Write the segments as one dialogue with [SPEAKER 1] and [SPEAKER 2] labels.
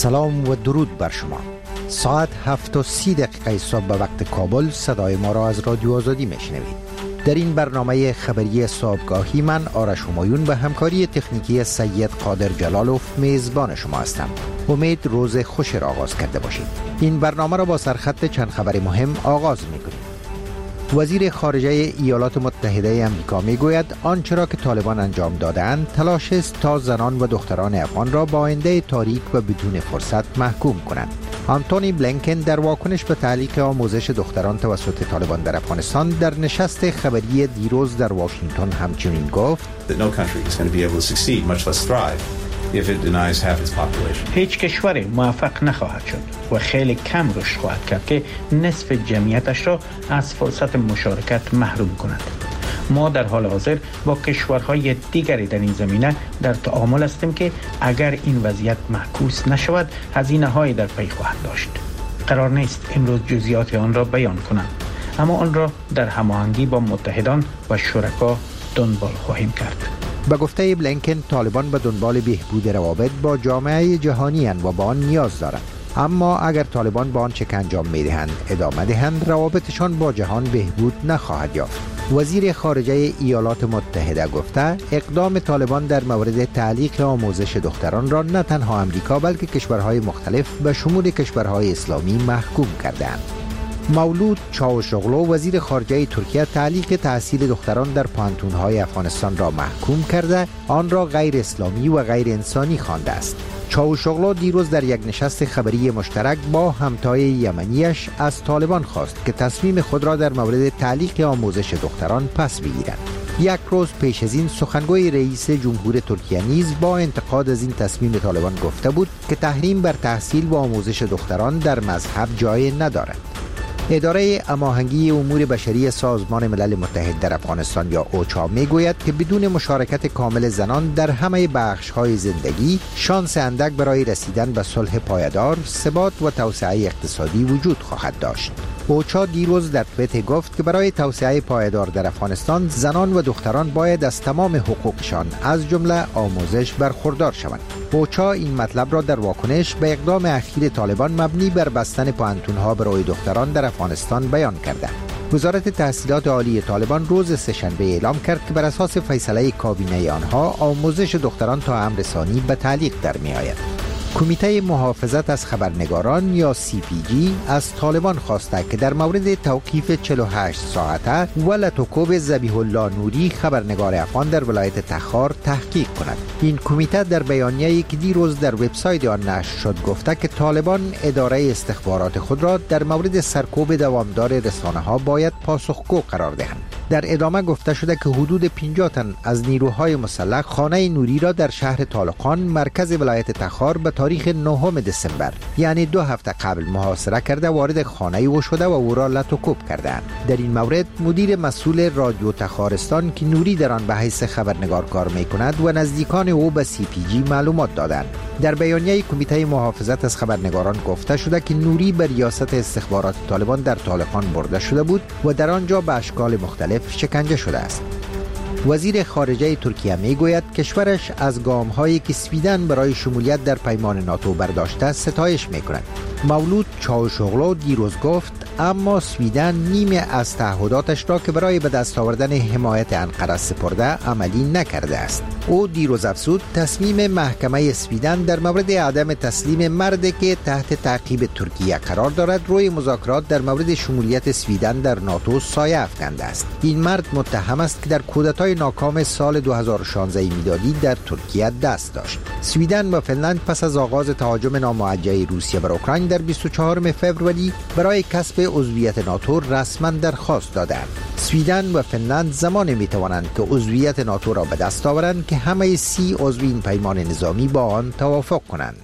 [SPEAKER 1] سلام و درود بر شما. ساعت 7:30 صبح به وقت کابل صدای ما را از رادیو آزادی میشنوید. در این برنامه خبری صبحگاهی من آرش همایون به همکاری تکنیکی سید قادر جلالوف میزبان شما هستم. امید روز خوش را آغاز کرده باشید. این برنامه را با سرخط چند خبر مهم آغاز میکنیم. وزیر خارجه ایالات متحده آمریکا میگوید آنچه را که طالبان انجام دادند تلاش است تا زنان و دختران افغان را با آینده تاریک و بدون فرصت محکوم کنند. آنتونی بلینکن در واکنش به تعلیق آموزش دختران توسط طالبان در افغانستان در نشست خبری دیروز در واشنگتن همچنین گفت
[SPEAKER 2] هیچ کشوری موفق نخواهد شد و خیلی کم رشد خواهد کرد که نصف جمعیتش را از فرصت مشارکت محروم کند. ما در حال حاضر با کشورهای دیگری در این زمینه در تعامل هستیم که اگر این وضعیت معکوس نشود هزینه‌هایی در پی خواهد داشت. قرار نیست امروز جزئیات آن را بیان کنم، اما آن را در هماهنگی با متحدان و شرکا دنبال خواهیم کرد.
[SPEAKER 1] به گفته بلینکن طالبان به دنبال بهبود روابط با جامعه جهانی اند و با آن نیاز دارند. اما اگر طالبان با آنچه که انجام می‌دهند ادامه دهند روابطشان با جهان بهبود نخواهد یافت. وزیر خارجه ایالات متحده گفته اقدام طالبان در مورد تعلیق آموزش دختران را نه تنها آمریکا بلکه کشورهای مختلف به شمول کشورهای اسلامی محکوم کردند. مولود چاوشوغلو وزیر خارجه ترکیه تعلیق تحصیل دختران در پانتون‌های افغانستان را محکوم کرده آن را غیر اسلامی و غیر انسانی خوانده است. چاوشوغلو دیروز در یک نشست خبری مشترک با همتای یمنیش از طالبان خواست که تصمیم خود را در مورد تعلیق آموزش دختران پس بگیرند. یک روز پیش از این سخنگوی رئیس جمهور ترکیه نیز با انتقاد از این تصمیم طالبان گفته بود که تحریم بر تحصیل و آموزش دختران در مذهب جای ندارد. اداره هماهنگی امور بشری سازمان ملل متحد در افغانستان یا اوچا میگوید که بدون مشارکت کامل زنان در همه بخش‌های زندگی شانس اندک برای رسیدن به صلح پایدار، ثبات و توسعه اقتصادی وجود خواهد داشت. اوچا دیروز در توییت گفت که برای توسعه پایدار در افغانستان زنان و دختران باید از تمام حقوقشان از جمله آموزش برخوردار شوند. اوچا این مطلب را در واکنش به اقدام اخیر طالبان مبنی بر بستن پانتون‌ها برای دختران در افغانستان بیان کرده. وزارت تحصیلات عالی طالبان روز سه‌شنبه اعلام کرد که بر اساس فیصله کابینه آنها آموزش دختران تا امر ثانی به تعلیق در می‌آید. کمیته محافظت از خبرنگاران یا CPG از طالبان خواسته که در مورد توقیف 48 ساعته ولتوکوب ذبیح الله نوری خبرنگار افغان در ولایت تخار تحقیق کند. این کمیته در بیانیه‌ای که دیروز در وبسایت آن نشر شد گفته که طالبان اداره استخبارات خود را در مورد سرکوب دوامدار رسانه‌ها باید پاسخگو قرار دهند. در ادامه گفته شده که حدود 50 تن از نیروهای مسلح خانه نوری را در شهر طالقان مرکز ولایت تخار به تاریخ 9 دسامبر یعنی 2 هفته قبل محاصره کرده وارد خانه او شده و او را لطوکوب کردند. در این مورد مدیر مسئول رادیو تخارستان که نوری در آن به حیث خبرنگار کار می‌کند و نزدیکان او به CPG معلومات دادند. در بیانیه کمیته محافظت از خبرنگاران گفته شده که نوری به ریاست استخبارات طالبان در طالقان برده شده بود و در آنجا به اشکال مختلف شکنجه شده است. وزیر خارجه ترکیه میگوید کشورش از گام‌هایی که سویدن برای شمولیت در پیمان ناتو برداشته ستایش می‌کند. مولود چاوشوغلو دیروز گفت اما سویدن نیمه از تعهداتش را که برای به دست آوردن حمایت انقره سپرده عملی نکرده است. او دیروز افزود تصمیم محکمه سویدن در مورد عدم تسلیم مردی که تحت تعقیب ترکیه قرار دارد روی مذاکرات در مورد شمولیت سویدن در ناتو سایه افکنده است. این مرد متهم است که در کودتای ناکام سال 2016 میلادی در ترکیه دست داشت. سویدن و فنلند پس از آغاز تهاجم ناموجه روسیه بر اوکراین در 24 فوریه برای کسب عضویت ناتو رسما درخواست دادند. سویدن و فنلند زمانی میتوانند که عضویت ناتو را به دست آورند که همه 30 عضو این پیمان نظامی با آن توافق کنند.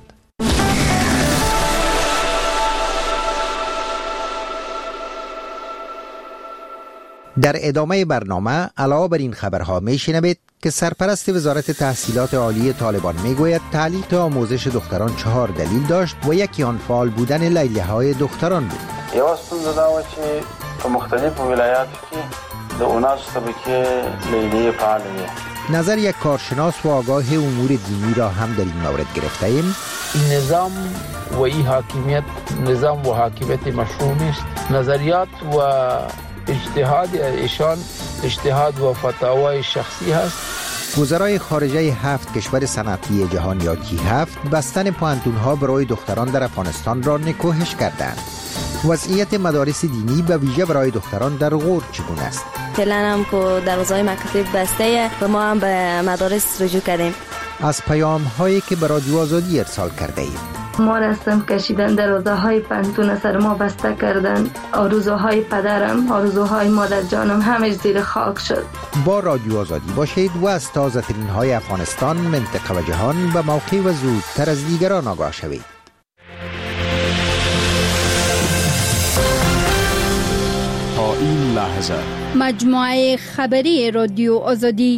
[SPEAKER 1] در ادامه برنامه علاوه بر این خبرها میشنوید که سرپرست وزارت تحصیلات عالی طالبان میگوید تعلیق آموزش دختران 4 دلیل داشت و یکی آن فعال بودن لیلیه‌های دختران بود.
[SPEAKER 3] یو ستونزه دا و چې په مختلفو ولایاتو کې د اوناسو طبقې لیلیې فعالې وي.
[SPEAKER 1] نظر یک کارشناس و آگاه امور دینی را هم در این مورد گرفته ایم.
[SPEAKER 4] این نظام و این حاکمیت نظام و حاکمیت مشروع نیست. نظریات و اجتهاد ایشان اجتهاد و فتاوای شخصی هست.
[SPEAKER 1] وزرای خارجه 7 کشور صنعتی جهان یا G7 بستن پوهنتون‌ها برای دختران در افغانستان را نکوهش کردند. وضعیت مدارس دینی به ویژه برای دختران در غور چگونه است؟
[SPEAKER 5] فعلا هم که دروازه‌های مکاتب بسته و ما هم به مدارس رجوع کردیم.
[SPEAKER 1] از پیام‌هایی که به رادیو آزادی ارسال کرده اید.
[SPEAKER 6] ما رسم کشیدن، دروازه‌های پنتون سر ما بسته کردن، آرزوهای پدرم، آرزوهای مادر جانم همه زیر خاک شد.
[SPEAKER 1] با رادیو آزادی باشید و از تازه ترین های افغانستان، منطقه و جهان به موقع و زودتر از دیگران آگاه شوید.
[SPEAKER 7] تا این لحظه
[SPEAKER 8] مجموعه خبری رادیو آزادی.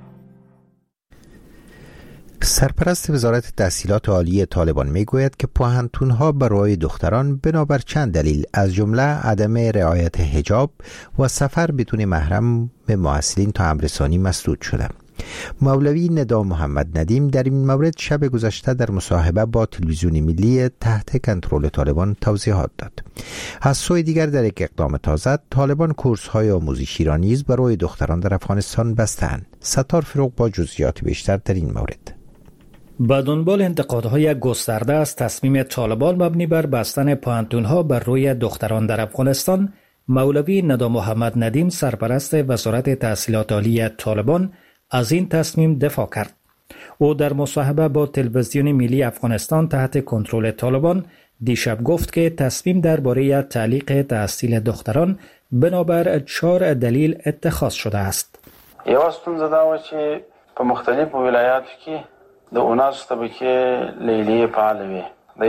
[SPEAKER 1] سرپرست وزارت تحصیلات عالی طالبان میگوید که پوهنتون‌ها برای دختران بنابر چند دلیل از جمله عدم رعایت حجاب و سفر بدون محرم به محصلین تا امر ثانی مسدود شده. مولوی ندا محمد ندیم در این مورد شب گذشته در مصاحبه با تلویزیون ملی تحت کنترل طالبان توضیحات داد. از سوی دیگر در یک اقدام تازه طالبان کورس‌های آموزشی را نیز برای دختران در افغانستان بستند. ستار فروغ با جزئیات بیشتر در این مورد.
[SPEAKER 9] با دنبال انتقادهای گسترده از تصمیم طالبان مبنی بر بستن پوهنتون‌ها بر روی دختران در افغانستان، مولوی ندا محمد ندیم سرپرست وزارت تحصیلات عالی طالبان از این تصمیم دفاع کرد. او در مصاحبه با تلویزیون ملی افغانستان تحت کنترل طالبان دیشب گفت که تصمیم درباره تعلیق تحصیل دختران بنابر 4 دلیل اتخاذ شده است.
[SPEAKER 3] یو ستونزه دا و چې په مختلفو ولایاتو کې د اوناس طبقه لیلیه فعال وي.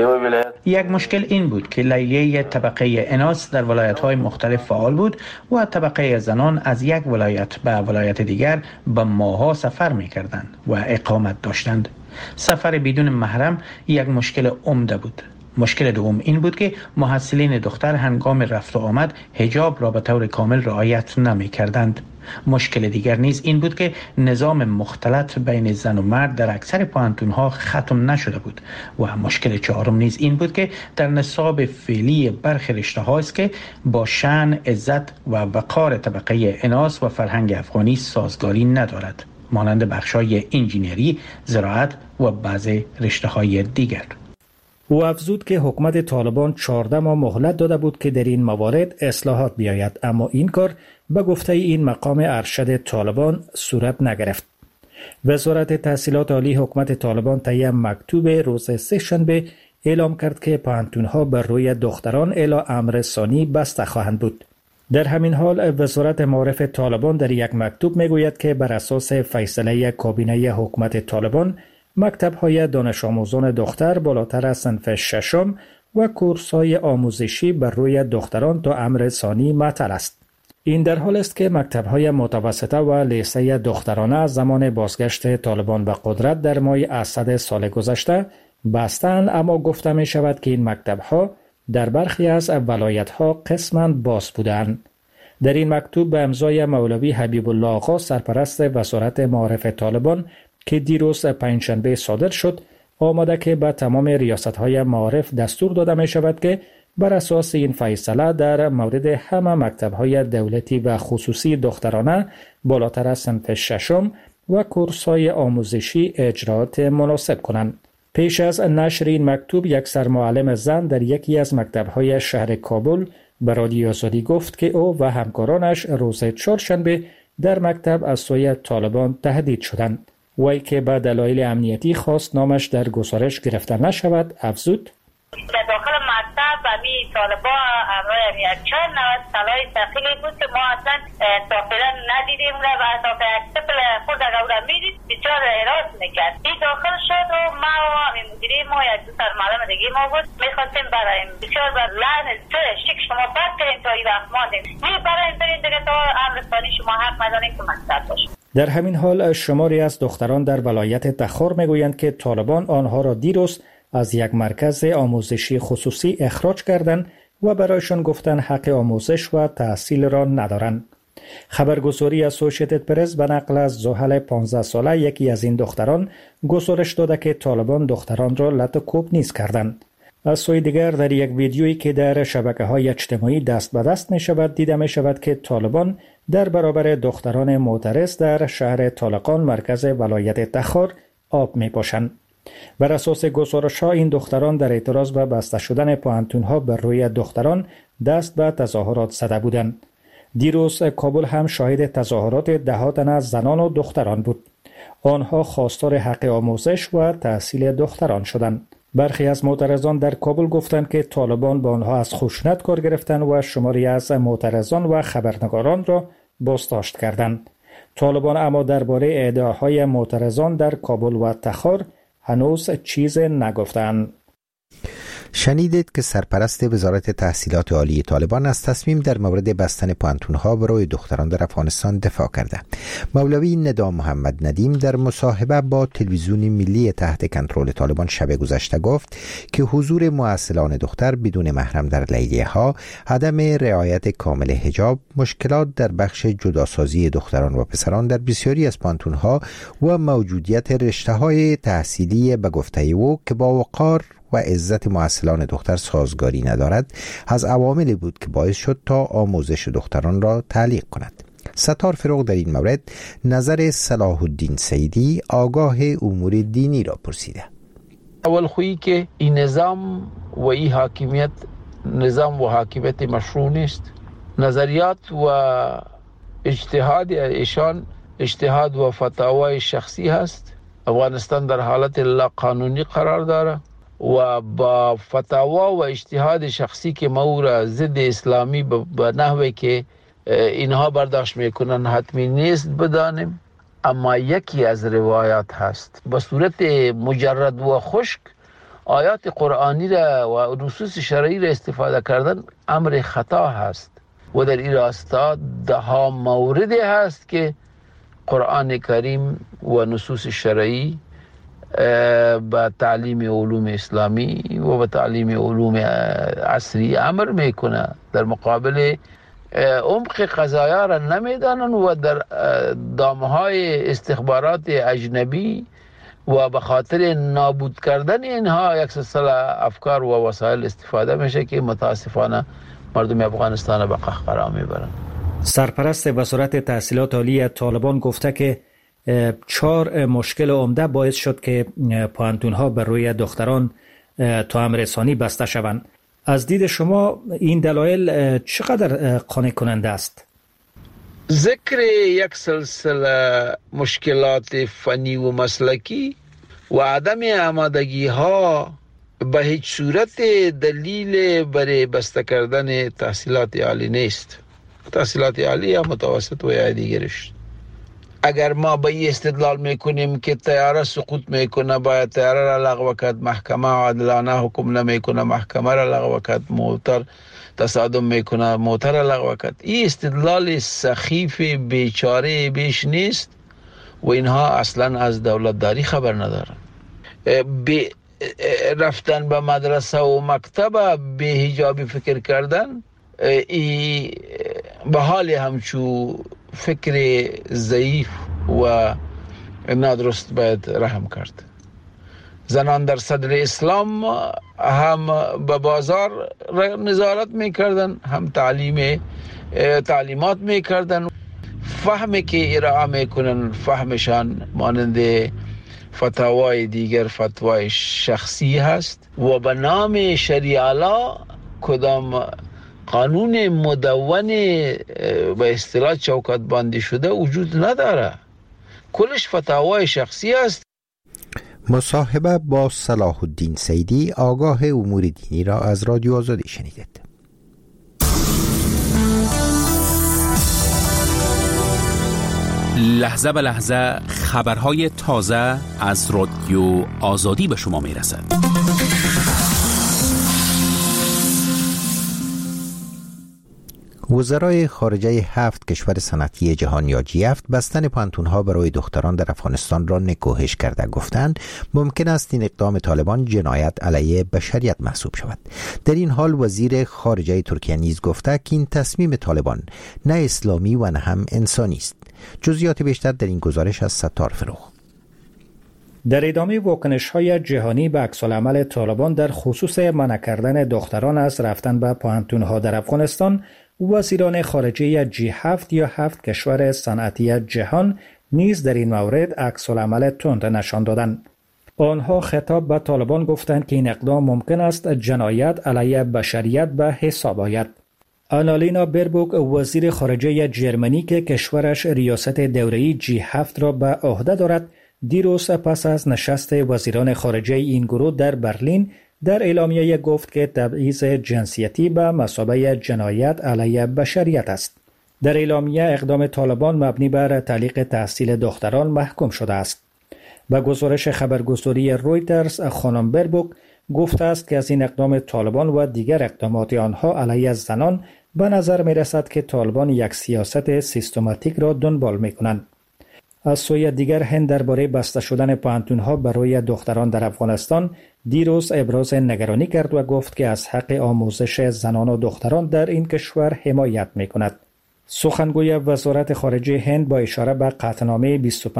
[SPEAKER 2] یک مشکل این بود که لیلیه طبقه اناث در ولایت‌های مختلف فعال بود و طبقه زنان از یک ولایت به ولایت دیگر به ماه‌ها سفر می‌کردند و اقامت داشتند. سفر بدون محرم یک مشکل عمده بود. مشکل دوم این بود که محصلین دختر هنگام رفت و آمد حجاب را به طور کامل رعایت نمی‌کردند. مشکل دیگر نیز این بود که نظام مختلط بین زن و مرد در اکثر پوهنتون‌ها ختم نشده بود و مشکل چهارم نیز این بود که در نصاب فعلی برخی رشته‌ها است که با شأن، عزت و وقار طبقه اناث و فرهنگ افغانی سازگاری ندارد، مانند بخش‌های انجینری، زراعت و بعضی رشته‌های دیگر.
[SPEAKER 9] او افزود که حکومت طالبان 14 ماه مهلت داده بود که در این موارد اصلاحات بیاید، اما این کار به گفته این مقام ارشد طالبان صورت نگرفت. وزارت تحصیلات عالی حکومت طالبان طی مکتوب روز سه‌شنبه اعلام کرد که پوهنتون‌ها بر روی دختران الی امر ثانی بسته خواهند بود. در همین حال وزارت معارف طالبان در یک مکتوب میگوید که بر اساس فیصله کابینه حکومت طالبان مکتب‌های دانش آموزان دختر بالاتر از صنف ششم و کورس‌های آموزشی بر روی دختران تا امر ثانی معطل است. این در حال است که مکتب‌های متوسطه و لیسه دخترانه از زمان بازگشت طالبان به قدرت در ماه اسد سال گذشته بستند، اما گفته می شود که این مکتب‌ها در برخی از ولایت‌ها قسماً باز بودند. در این مکتوب به امضای مولوی حبیب الله آقا سرپرست وزارت معارف طالبان که دیروز پنجشنبه صادر شد آمده که به تمام ریاست‌های معارف دستور داده می شود که بر اساس این فیصله در مورد همه مکتب‌های دولتی و خصوصی دخترانه بالاتر از صنف ششم و کورس‌های آموزشی اجراات مناسب کنند. پیش از نشر این مکتوب یک سرمعلم زن در یکی از مکتب‌های شهر کابل به رادیو آزادی گفت که او و همکارانش روز چهارشنبه در مکتب از سوی طالبان تهدید شدند. وی که به دلایل امنیتی خواست نامش در گزارش گرفته نشود افزود:
[SPEAKER 10] در داخل مکتب امی طالبا همراه یک 490 سلاح ثقیلی بود که ما اصلا داخلا ندیدیم و تا که اکتبل خود اگر را میدید بسیار احراس میکرد. این داخل شد و ما و همین مدیری ما یک دو سرمعلم دیگه ما بود میخواستیم برایم بسیار بر لعن شک شما بد کنیم تا این وقت ماندیم می برایم بریم دیگه تا امر ثانی شما حق نداریم که مکتب باشیم.
[SPEAKER 9] در همین حال شماری از دختران در ولایت تخار میگویند که طالبان آنها را دیروز از یک مرکز آموزشی خصوصی اخراج کردند و برایشان گفتند حق آموزش و تحصیل را ندارند. خبرگزاری اسوسییتد پرس به نقل از زحل 15 ساله یکی از این دختران گزارش داده که طالبان دختران را لط کوب نیز کردند. از سوی دیگر در یک ویدیویی که در شبکه‌های اجتماعی دست به دست می‌شود دیده می‌شود که طالبان در برابر دختران معترض در شهر طالقان مرکز ولایت تخار آب می‌پاشند. بر اساس گزارش‌ها این دختران در اعتراض به بسته شدن پوهنتون‌ها بر روی دختران دست به تظاهرات زده بودند. دیروز کابل هم شاهد تظاهرات ده‌ها تن از زنان و دختران بود. آنها خواستار حق آموزش و تحصیل دختران شدند. برخی از معترضان در کابل گفتند که طالبان با آنها از خشونت کار گرفتند و شماری از معترضان و خبرنگاران را بازداشت کردند. طالبان اما درباره ادعاهای معترضان در کابل و تخار هنوز چیز نگفتند.
[SPEAKER 1] شنیدید که سرپرست وزارت تحصیلات عالی طالبان از تصمیم در مورد بستن پوهنتون‌ها برای دختران در افغانستان دفاع کرده. مولوی ندا محمد ندیم در مصاحبه با تلویزیون ملی تحت کنترل طالبان شب گذشته گفت که حضور مؤصلان دختر بدون محرم در لیلیه‌ها، عدم رعایت کامل حجاب، مشکلات در بخش جداسازی دختران و پسران در بسیاری از پوهنتون‌ها و موجودیت رشته‌های تحصیلی به گفته او که با وقار و عزت مؤصلان دختر سازگاری ندارد از عواملی بود که باعث شد تا آموزش دختران را تعلیق کند. ستار فروغ در این مورد نظر صلاح الدین سیدی آگاه امور دینی را پرسیده.
[SPEAKER 4] اول خویی که این نظام و این حاکمیت نظام و حاکمیت مشروع نیست. نظریات و اجتهاد ایشان اجتهاد و فتاوای شخصی هست. افغانستان در حالت لا قانونی قرار داره و با فتاوا و اجتهاد شخصی که مورا ضد اسلامی به نحوی که اینها برداشت میکنن حتمی نیست بدانیم، اما یکی از روایات هست به صورت مجرد و خشک آیات قرآنی را و نصوص شرعی را استفاده کردن امر خطا هست و در این راستا ده موردی هست که قرآن کریم و نصوص شرعی با تعلیم علوم اسلامی و با تعلیم علوم عصری امر میکنه، در مقابل عمق قضایا را نمیدانن و در دامهای استخبارات اجنبی و به خاطر نابود کردن اینها یک سلسله افکار و وسایل استفاده میشه که متاسفانه مردم افغانستان به قهقرا میبرن.
[SPEAKER 9] سرپرست وزارت تحصیلات عالی طالبان گفته که 4 مشکل عمده باعث شد که پوهنتون‌ها بر روی دختران توأم رسانی بسته شوند. از دید شما این دلایل چقدر قانع کننده است؟
[SPEAKER 4] ذکر یک سلسله مشکلات فنی و مسلکی و عدم آمادگی ها به هیچ صورت دلیل برای بسته کردن تحصیلات عالی نیست. تحصیلات عالی یا متوسط و یا دیگرش. اگر ما به این استدلال میکنیم که طیاره سقوط میکنه باید طیاره را لغو کرد، محکمه عادلانه حکم نمیکنه محکمه را لغو کرد، موتر تصادم میکنه موتر را لغو کرد، این استدلال سخیف بیچاره بیش نیست و اینها اصلا از دولتداری خبر ندارن. رفتن به مدرسه و مکتب به حجابی فکر کردن ای به حال همچو فکر ضعیف و نادرست باید رحم کرد. زنان در صدر اسلام هم به بازار نظارت میکردن، هم تعلیمات میکردن. فهمی که ارائه میکنن فهمشان مانند فتاوای دیگر فتوای شخصی هست و به نام شریعه کدام قانون مدون به اصطلاح چوکات بندی شده وجود نداره، کلش فتاوای شخصی است.
[SPEAKER 1] مصاحبه با صلاح الدین سیدی آگاه امور دینی را از رادیو آزادی شنیدید.
[SPEAKER 7] لحظه به لحظه خبرهای تازه از رادیو آزادی به شما میرسد.
[SPEAKER 1] وزرای خارجه 7 کشور صنعتی جهان یا G7 بستن پانتون‌ها برای دختران در افغانستان را نکوهش کرده گفتند ممکن است این اقدام طالبان جنایت علیه بشریت محسوب شود. در این حال وزیر خارجه ترکیه نیز گفته که این تصمیم طالبان نه اسلامی و نه هم انسانی است. جزئیات بیشتر در این گزارش از ستار فروغ.
[SPEAKER 9] در ادامه واکنش‌های جهانی به عکس‌العمل طالبان در خصوص منع کردن دختران از رفتن به پانتون‌ها در افغانستان، وزیران خارجه G7 یا 7 کشور صنعتی جهان نیز در این مورد عکس‌العمل تند نشان دادند. آنها خطاب به طالبان گفتند که این اقدام ممکن است جنایت علیه بشریت به حساب آید. آنالینا بربوک وزیر خارجه جرمنی که کشورش ریاست دوره‌ای G7 را به عهده دارد، دیروز پس از نشست وزیران خارجه این گروه در برلین در اعلامیه گفت که تبعیض جنسیتی به مثابه جنایت علیه بشریت است. در اعلامیه اقدام طالبان مبنی بر تعلیق تحصیل دختران محکوم شده است. به گزارش خبرگزاری رویترز، خانم بربوک گفته است که از این اقدام طالبان و دیگر اقدامات آنها علیه زنان به نظر می رسد که طالبان یک سیاست سیستماتیک را دنبال می کنند. از سوی دیگر هند درباره بسته شدن پانتون‌ها برای دختران در افغانستان دیروز ابراز نگرانی کرد و گفت که از حق آموزش زنان و دختران در این کشور حمایت می‌کند. سخنگوی وزارت خارجه هند با اشاره به قطعنامه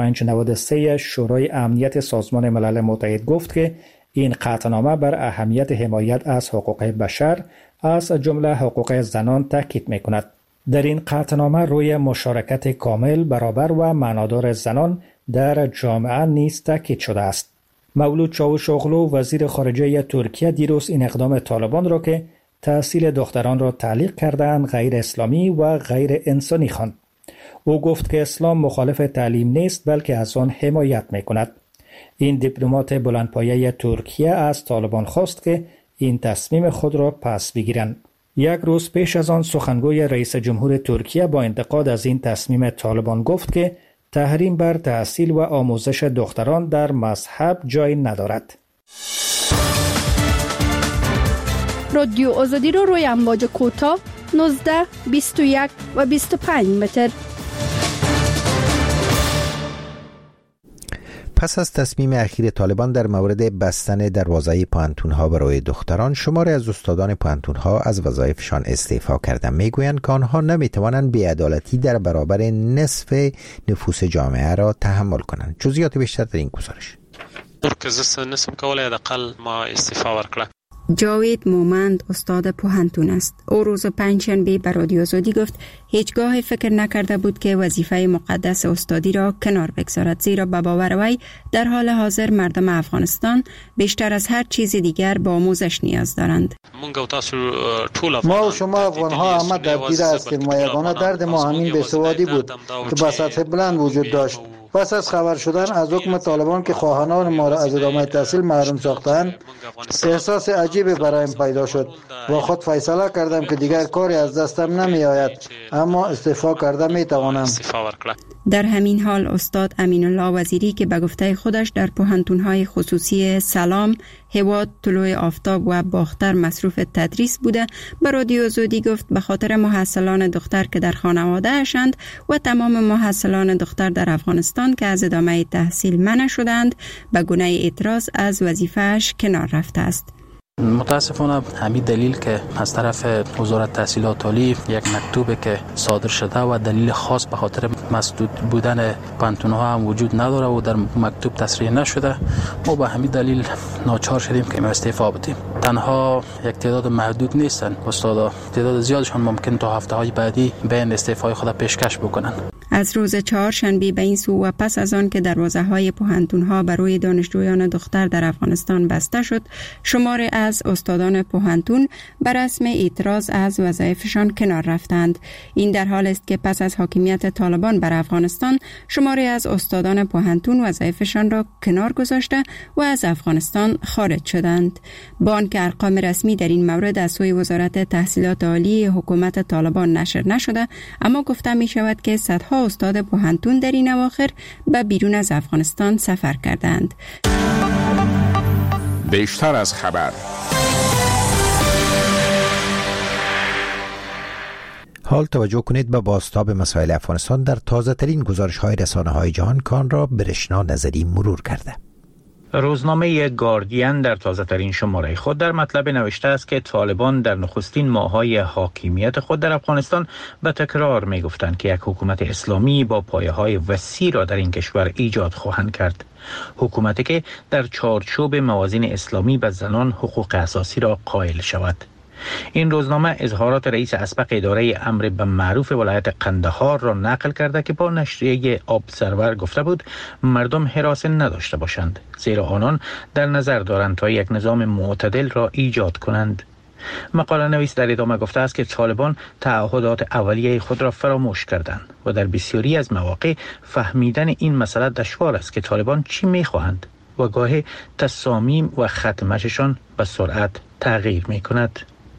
[SPEAKER 9] 2593 شورای امنیت سازمان ملل متحد گفت که این قطعنامه بر اهمیت حمایت از حقوق بشر از جمله حقوق زنان تاکید می‌کند. در این قطعنامه روی مشارکت کامل، برابر و معنادار زنان در جامعه نیز تاکید شده است. مولود چاوشاغلو وزیر خارجه ترکیه دیروز این اقدام طالبان را که تحصیل دختران را تعلیق کردند غیر اسلامی و غیر انسانی خواند. او گفت که اسلام مخالف تعلیم نیست بلکه از آن حمایت می‌کند. این دیپلمات بلندپایه ترکیه از طالبان خواست که این تصمیم خود را پس بگیرند. یک روز پیش از آن سخنگوی رئیس جمهور ترکیه با انتقاد از این تصمیم طالبان گفت که تحریم بر تحصیل و آموزش دختران در مذهب جای ندارد.
[SPEAKER 8] رادیو آزادی رو روی امواج کوتاه 19، 21 و 25 متر.
[SPEAKER 1] پس از تصمیم اخیر طالبان در مورد بستن دروازه پانتون‌ها برای دختران، شماری از استادان پانتون‌ها از وظایفشان استعفا کردند. میگویند که آنها نمیتوانند بی‌عدالتی در برابر نصف نفوس جامعه را تحمل کنند. جزئیات بیشتر در این گزارش.
[SPEAKER 11] نسم کولای حداقل ما استعفا ورکړه.
[SPEAKER 12] جاوید مومند استاد پوهنتون است. او روز پنجشنبه به رادیو آزادی گفت هیچگاه فکر نکرده بود که وظیفه مقدس استادی را کنار بگذارد، زیرا به باور وی در حال حاضر مردم افغانستان بیشتر از هر چیز دیگر به آموزش نیاز دارند.
[SPEAKER 13] ما و شما افغان ها همه درگیر هستیم و یگانه درد ما همین بیسوادی بود که به سطح بلند وجود داشت. پس از خبر شدن از حکم طالبان که خواهانان ما را از ادامه تحصیل محروم ساختند، احساس عجیبی برایم پیدا شد و خود فیصله کردم که دیگر کاری از دستم نمی آید، اما استعفا کرده می توانم.
[SPEAKER 12] در همین حال استاد امین الله وزیری که به گفته خودش در پوهنتون‌های خصوصی سلام، هواد، طلوع آفتاب و باختر مصروف تدریس بوده، به رادیو آزادی گفت به خاطر محصلان دختر که در خانواده اشند و تمام محصلان دختر در افغانستان که از ادامه تحصیل منع شدند، به گونه اعتراض از وظیفه‌اش کنار رفته است.
[SPEAKER 14] متاسفانه همین دلیل که از طرف وزارت تحصیلات عالی یک مکتوبی که صادر شده و دلیل خاص به خاطر مسدود بودن پانتون‌ها هم وجود نداره و در مکتوب تصریح نشده، ما به همین دلیل ناچار شدیم که استعفا بدیم. تنها یک تعداد محدود نیستن استادا، تعداد زیادشان ممکن تا هفته‌های بعدی بیان استعفای خود پیشکش بکنن.
[SPEAKER 12] از روز چهارشنبه به این سو و پس از آن که دروازه‌های پوهنتون‌ها برای دانشجویان دختر در افغانستان بسته شد، شماری از استادان پوهنتون بر رسم اعتراض از وظایفشان کنار رفتند. این در حال است که پس از حاکمیت طالبان بر افغانستان، شماری از استادان پوهنتون وظایفشان را کنار گذاشته و از افغانستان خارج شدند. با آنکه ارقام رسمی در این مورد از سوی وزارت تحصیلات عالی حکومت طالبان نشر نشده، اما گفته می شود که صدها استاد پوهنتون در این اواخر به بیرون از افغانستان سفر کردند.
[SPEAKER 15] بیشتر از خبر.
[SPEAKER 1] حال توجه کنید به بازتاب مسائل افغانستان در تازه ترین گزارش های رسانه های جهان کان را برشنا نظری مرور کرده.
[SPEAKER 2] روزنامه گاردین در تازه ترین شماره خود در مطلب نوشته است که طالبان در نخستین ماه‌های حاکمیت خود در افغانستان به تکرار می گفتند که یک حکومت اسلامی با پایه‌های وسیع را در این کشور ایجاد خواهند کرد. حکومتی که در چارچوب موازین اسلامی به زنان حقوق اساسی را قائل شود. این روزنامه اظهارات رئیس اسبق اداره امر به معروف ولایت قندهار را نقل کرده که با نشریه ابزرور گفته بود مردم حراس نداشته باشند، زیرا آنان در نظر دارند تا یک نظام معتدل را ایجاد کنند. مقاله نویس در ادامه گفته است که طالبان تعهدات اولیه خود را فراموش کردند و در بسیاری از مواقع فهمیدن این مسئله دشوار است که طالبان چی می‌خواهند و گاهی تصامیم و ختمششان به سرعت تغییر می‌کند.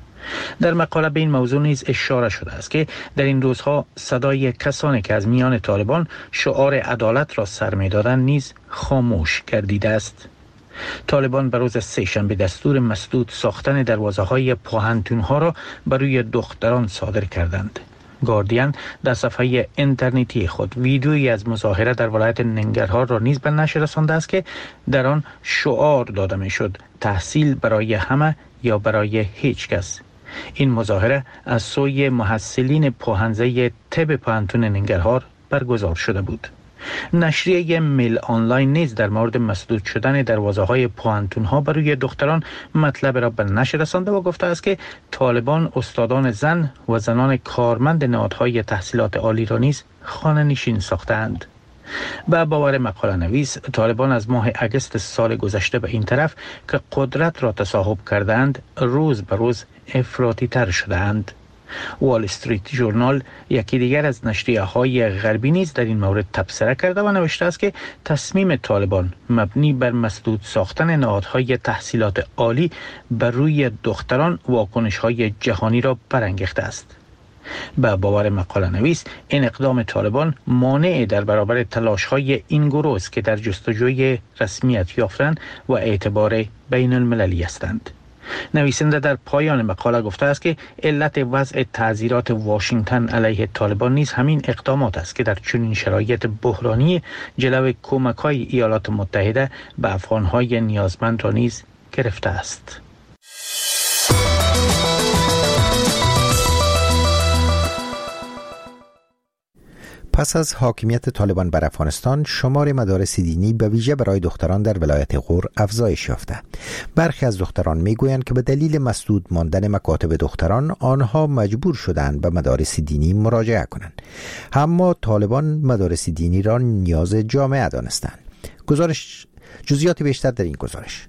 [SPEAKER 2] در مقاله به این موضوع نیز اشاره شده است که در این روزها صدای کسانی که از میان طالبان شعار عدالت را سر می‌دادند نیز خاموش گردیده است. طالبان به روز سه‌شنبه دستور مسدود ساختن دروازه‌های پوهنتون‌ها را بر روی دختران صادر کردند. گاردین در صفحه اینترنتی خود ویدیویی از مظاهره در ولایت ننگرهار را نیز به نشر رسانده است که در آن شعار داده می‌شد تحصیل برای همه یا برای هیچ کس. این مظاهره از سوی محصلین پوهنزه طب پوهنتون ننگرهار برگزار شده بود. نشریه میل آنلاین نیز در مورد مسدود شدن دروازه‌های پوهنتون‌ها بر روی دختران مطلب را به نشر رسانده و گفته است که طالبان استادان زن و زنان کارمند نهادهای تحصیلات عالی را نیز خانه‌نشین ساختند. به باور مقاله نویس طالبان از ماه اگست سال گذشته به این طرف که قدرت را تصاحب کردند روز به روز افراطی تر شدند. وال استریت ژورنال یکی دیگر از نشریه‌های غربی نیز در این مورد تبصره کرده و نوشته است که تصمیم طالبان مبنی بر مسدود ساختن نهادهای تحصیلات عالی بر روی دختران واکنش‌های جهانی را برانگیخته است. به باور مقاله نویس این اقدام طالبان مانع در برابر تلاش‌های این گروه است که در جستجوی رسمیت یافتن و اعتبار بین المللی هستند. نویسنده در پایان مقاله گفته است که علت وضع تعزیرات واشنگتن علیه طالبان نیز همین اقدامات است که در چنین شرایط بحرانی جلوی کمک‌های ایالات متحده به افغان‌های نیازمند را نیز گرفته است.
[SPEAKER 1] پس از حاکمیت طالبان بر افغانستان شمار مدارس دینی به ویژه برای دختران در ولایت غور افزایش یافته. برخی از دختران میگویند که به دلیل مسدود ماندن مکاتب دختران آنها مجبور شدند به مدارس دینی مراجعه کنند. اما طالبان مدارس دینی را نیاز جامعه دانستند. جزئیات بیشتر در این گزارش.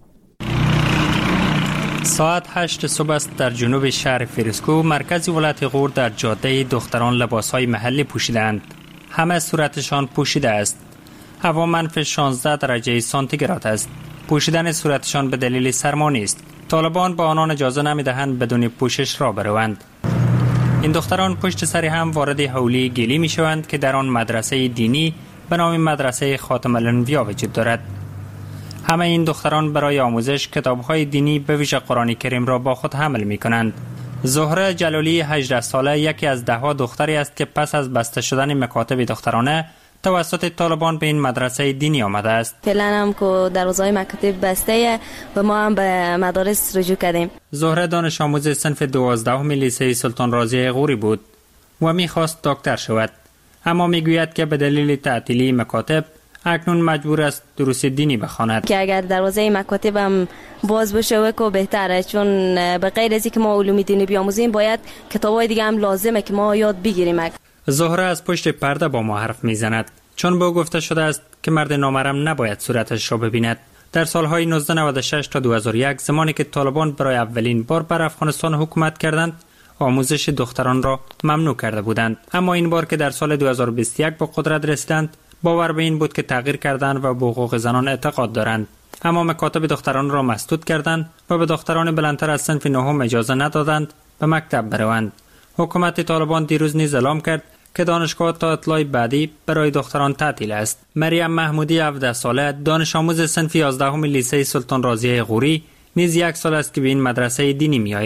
[SPEAKER 15] ساعت 8 صبح است در جنوب شهر فیروزکوه مرکز ولایت غور. در جاده دختران لباسهای محلی پوشیدند. همه صورتشان پوشیده است. هوا منفی 16 درجه سانتیگراد است. پوشیدن صورتشان به دلیل سرما نیست. طالبان به آنان اجازه نمیدهند بدون پوشش را بروند. این دختران پشت سر هم وارد حولی گلی می شوند که در آن مدرسه دینی به نام مدرسه خاتم الانبیا وجود دارد. همه این دختران برای آموزش کتاب‌های دینی به ویژه قرآن کریم را با خود حمل می‌کنند. زهره جلالی 18 ساله یکی از 10 دختری است که پس از بسته شدن مکاتب دخترانه توسط طالبان به این مدرسه دینی آمده است.
[SPEAKER 5] فعلا هم که دروازه‌های مکاتب بسته و ما هم به مدارس رجوع کردیم.
[SPEAKER 15] زهره دانش آموز صنف 12 لیسه سلطان رازی غوری بود و می‌خواست دکتر شود، اما می‌گوید که به دلیل تعطیلی مکاتب اکنون مجبور است دروس دینی بخواند.
[SPEAKER 5] که اگر دروازه مکاتب هم باز بشه که بهتره، چون به غیر از اینکه ما علوم دینی بیاموزیم باید کتابای دیگه هم لازمه که ما یاد بگیریم.
[SPEAKER 15] زهره از پشت پرده با ما حرف میزند، چون به او گفته شده است که مرد نامحرم نباید صورتش را ببیند. در سالهای 1996 تا 2001 زمانی که طالبان برای اولین بار بر افغانستان حکومت کردند آموزش دختران را ممنوع کرده بودند، اما این بار که در سال 2021 به قدرت رسیدند باور به این بود که تغییر کردند و به حقوق زنان اعتقاد دارند، اما مکاتب دختران را مسدود کردند و به دختران بلندتر از صنف 9 اجازه ندادند به مکتب بروند. حکومت طالبان دیروز نیز اعلام کرد که دانشگاه تا اطلاع بعدی برای دختران تعطیل است. مریم محمودی 17 ساله دانش آموز صنف 11 لیسه سلطان رازی غوری نیز 1 سال است که به این مدرسه دینی می آید.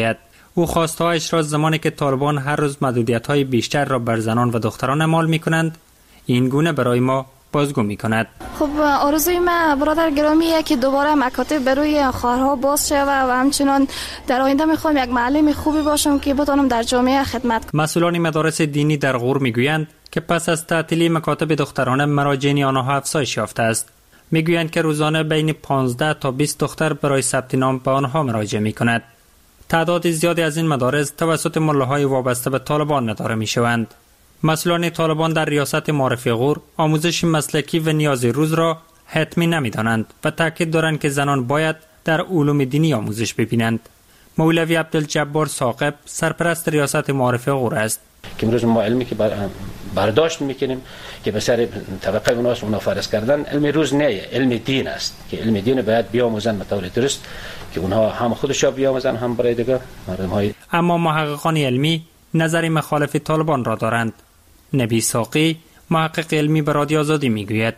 [SPEAKER 15] او خواستهایش را زمانی که طالبان هر روز محدودیت‌های بیشتر را بر زنان و دختران اعمال می‌کنند این گونه برای ما بازگو می‌کند.
[SPEAKER 16] خب آرزوی من برادر گرامیه که دوباره مکاتب برای خواهرها باز شود و همچنان در آینده می‌خوام یک معلم خوبی باشم که بتونم در جامعه خدمت کنم.
[SPEAKER 15] مسئولان مدارس دینی در غور می‌گویند که پس از تعطیلی مکاتب دخترانه مراجع آنها افزایش یافته است. می‌گویند که روزانه بین 15 تا 20 دختر برای ثبت نام به آنها مراجعه می‌کند. تعداد زیادی از این مدارس توسط ملاهای وابسته به طالبان اداره می‌شوند. مسئولان طالبان در ریاست معارف غور آموزش مسلکی و نیازی روز را حتمی نمی‌دانند و تاکید دارند که زنان باید در علوم دینی آموزش ببینند. مولوی عبدالجبار ثاقب سرپرست ریاست معارف غور است.
[SPEAKER 17] که امروز ما علمی که برداشت میکنیم که به سر طبقه اونا فرض کردن علم روز نه، علم دین است که علم دین باید بیاموزن به طور درست که اونها هم خودشا بیاموزن هم برای دیگه مردم های.
[SPEAKER 15] اما محققان علمی نظری مخالف طالبان را دارند. نبی ساقی محقق علمی به رادیو آزادی میگوید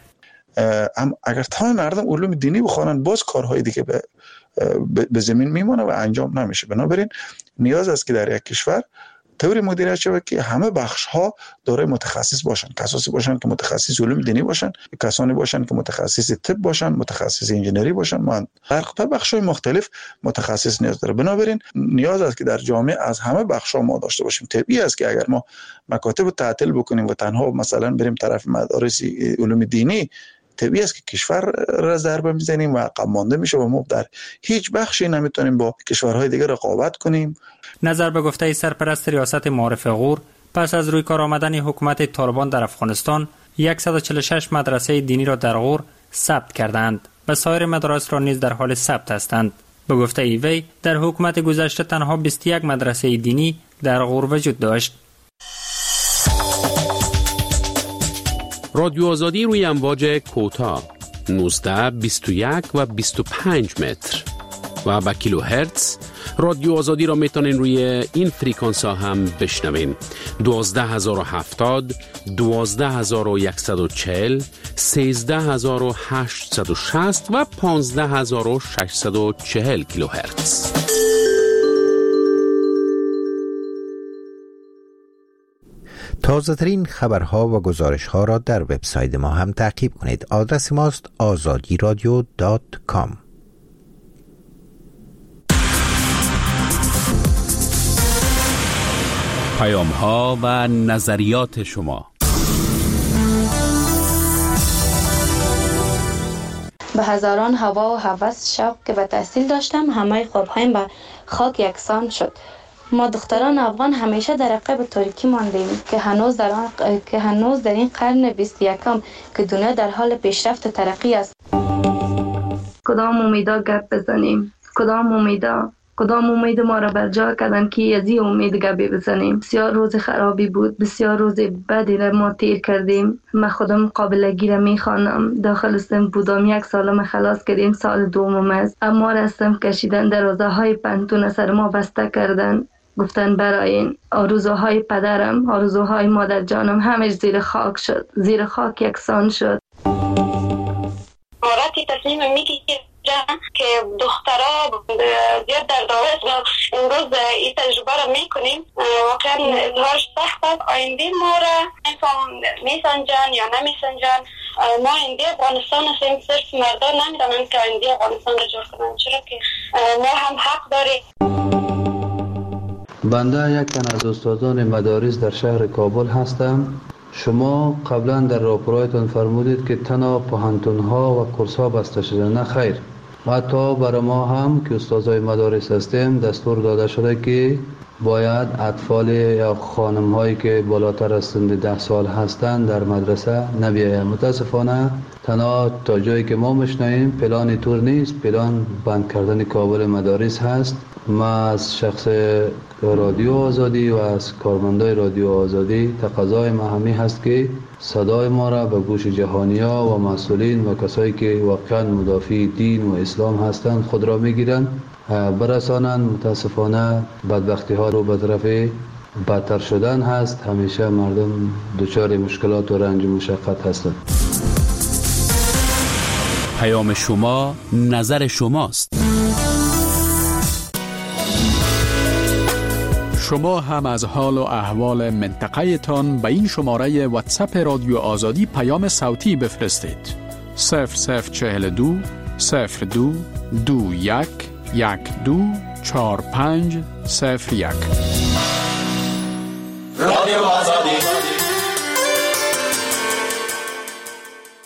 [SPEAKER 18] اگر تمام مردم علوم دینی بخوانند باز کارهای دیگه به زمین میمونه و انجام نمیشه. بنابراین نیاز است که در یک کشور طوری مدیریت شود که همه بخش ها دارای متخصص باشن، کسانی باشن که متخصص علوم دینی باشن، کسانی باشن که متخصص طب باشن، متخصص انجینری باشن، در بخش های مختلف متخصص نیاز داره. بنابراین نیاز است که در جامعه از همه بخش ها ما داشته باشیم. طبیعی است که اگر ما مکاتب تعطیل بکنیم و تنها مثلا بریم طرف مدارس علوم دینی، طبیعی است که کشور را ضربه میزنیم و عقب مانده میشه و ما در هیچ بخشی نمیتونیم با کشورهای دیگر رقابت کنیم.
[SPEAKER 15] نظر به گفته سرپرست ریاست معارف غور، پس از روی کار آمدن حکومت طالبان در افغانستان 146 مدرسه دینی را در غور ثبت کردند و سایر مدارس را نیز در حال ثبت هستند. به گفته وی در حکومت گذشته تنها 21 مدرسه دینی در غور وجود داشت.
[SPEAKER 7] رادیو آزادی روی امواج کوتاه 19 21 و 25 متر و با کیلوهرتز. رادیو آزادی را میتونین روی این فریکانس ها هم بشنوین. 12070 12140 13860 و 15640 کیلوهرتز.
[SPEAKER 1] تازه ترین خبرها و گزارشها را در وبسایت ما هم تعقیب کنید. آدرس ماست azadiradio.com.
[SPEAKER 7] پیام‌ها و نظریات شما.
[SPEAKER 6] به هزاران هوا و هوس شوق که به تحصیل داشتم، همه خوابهایم به خاک یکسان شد. ما دختران افغان همیشه در عقب تاریکی ماندیم که هنوز در این قرن 21 که دنیا در حال پیشرفت و ترقی است.
[SPEAKER 16] کدام امیدا گپ بزنیم؟ کدام امید ما را بر جا کردن که از این امید گپی بزنیم؟ بسیار روز خرابی بود، بسیار روز بدی را ما تیر کردیم. من خودم قابلگی را میخوانم. داخل سن بودم، 1 سالم خلاص کردیم، سال دومم است. اما رستم کشیدن، دروازه های پنتون سر ما بسته کردن. گفتن برای این آرزوهای پدرم، آرزوهای مادر جانم همش زیر خاک شد، زیر خاک یکسان شد.
[SPEAKER 10] مارتی تصمیم میگیرم که دخترها زیاد در داوست امروز این تجربه را میکنیم. واقعا اظهارش سخت است. آینده ما را میسنجن یا نمیسنجن. ما آینده افغانستان هستیم، صرف مردان نمیدانند که آینده افغانستان را جور کنند، چرا که ما هم حق داریم.
[SPEAKER 19] بنده یک تن از استادان مدارس در شهر کابل هستم. شما قبلا در راپورایتان فرمودید که تنها پوهنتون‌ها و کورس‌ها بسته شده. نه خیر، حتی برای ما هم که استادای مدارس هستیم دستور داده شده که باید اطفال یا خانم‌هایی که بالاتر از سن 10 سال هستند در مدرسه نبیاید. متاسفانه تنها تا جایی که ما میشنویم پلان طور نیست. پلان بند کردن کابل مدارس هست. ما از شخص رادیو آزادی و از کارمندای رادیو آزادی تقاضای ما همی هست که صدای ما را به گوش جهانی‌ها و مسئولین و کسایی که واقعا مدافع دین و اسلام هستند خود را میگیرند برسانند. متاسفانه بدبختی ها رو به طرف بدتر شدن هست. همیشه مردم دچار مشکلات و رنج و مشقت هستند.
[SPEAKER 7] پیام شما، نظر شماست.
[SPEAKER 20] شما هم از حال و احوال منطقه تان به این شماره واتساپ رادیو آزادی پیام صوتی بفرستید. 0042 02 21 12 45 01.
[SPEAKER 21] رادیو آزادی